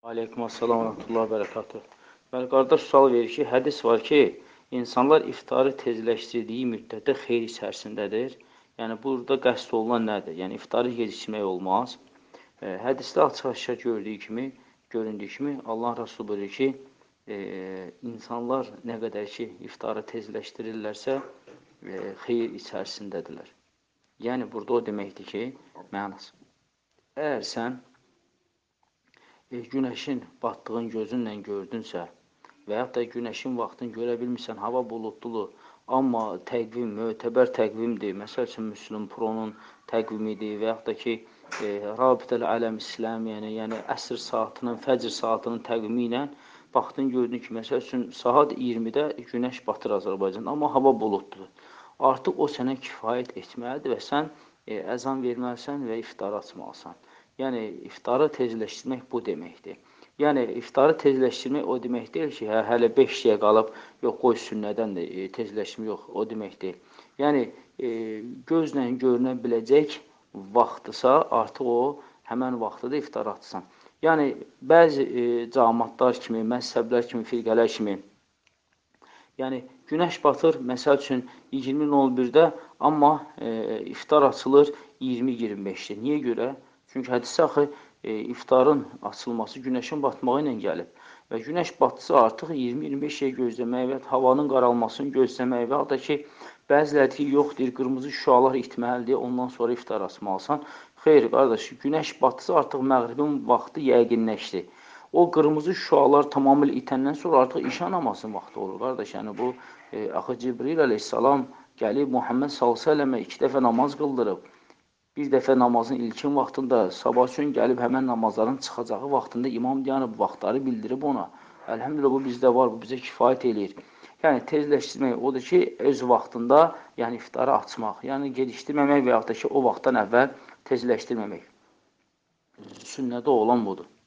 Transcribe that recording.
Aleyküm assalam və rəhmətullah və bərəkatuh. Bəli, qardaş sual verir ki, hədis var ki, insanlar iftarı tezləşdirdiyi müddətdə xeyr içərisindədir. Yəni, burada qəsd olunan nədir? Yəni, iftarı gecikdirmək olmaz. Hədisdə açıq-aşkar göründüyü kimi, Allah Rəsulü buyurur ki, insanlar nə qədər ki, iftarı tezləşdirirlərsə, xeyr içərisindədirlər. Yəni, burada o deməkdir ki, mənası. Əgər sən günəşin batdığın gözünlə gördünsə və yaxud da günəşin vaxtını görə bilmirsən, hava buludludur, amma təqvim, mötəbər təqvimdir, məsəl üçün Müslüm Pro'nun təqvimidir və yaxud da ki, Rabitəl Ələm İslam, yəni əsr saatının, fəcr saatının təqvimi ilə baxdın, gördün ki, məsəl üçün saat 20-də günəş batır Azərbaycanda, amma hava buludludur. Artıq o sənə kifayət etməlidir və sən əzan verməlisən və iftarı açmalısan. Yəni, iftarı tezləşdirmək bu deməkdir. Yəni, iftarı tezləşdirmək o demək deyil ki, hələ 5 dəqiqə qalıb, yox, qoy sünnədən də tezləşdirmək, yox, o demək deyil. Yəni, gözlə görünə biləcək vaxtısa, artıq o, həmən vaxtıda iftarı açsan. Yəni, bəzi cəmaatlar kimi, məzhəblər kimi, firqələr kimi, yəni, günəş batır, məsəl üçün 20:01-də, amma iftar açılır 20:25-də. Niyə görə? Çünki hədisdə axı iftarın açılması günəşin batmağı ilə gəlib. Və günəş batsa artıq 20-25 dəqiqə gözləmək və havanın qaralmasını gözləmək və ya da ki, bəziləri ki, yox deyir, qırmızı şüalar itməlidir, ondan sonra iftar açmalısan. Xeyr, qardaş, günəş batsa artıq məğribin vaxtı yəqinləşdi. O qırmızı şüalar tamamilə itəndən sonra artıq işa namazın vaxtı olur, qardaş. Yəni, bu, axı Cibril əleyhissalam gəlib Muhammed s.ə.və 2 dəfə namaz qıldırıb. Bir dəfə namazın ilkin vaxtında, sabah üçün gəlib həmən namazların çıxacağı vaxtında İmam Diyana bu vaxtları bildirib ona. Əlhəmdülillah, bu bizdə var, bu bizə kifayət eləyir. Yəni, tezləşdirmək odur ki, öz vaxtında, yəni iftarı açmaq, yəni gedişdirməmək və yaxud da ki, o vaxtdan əvvəl tezləşdirməmək. Sünnədə olan budur.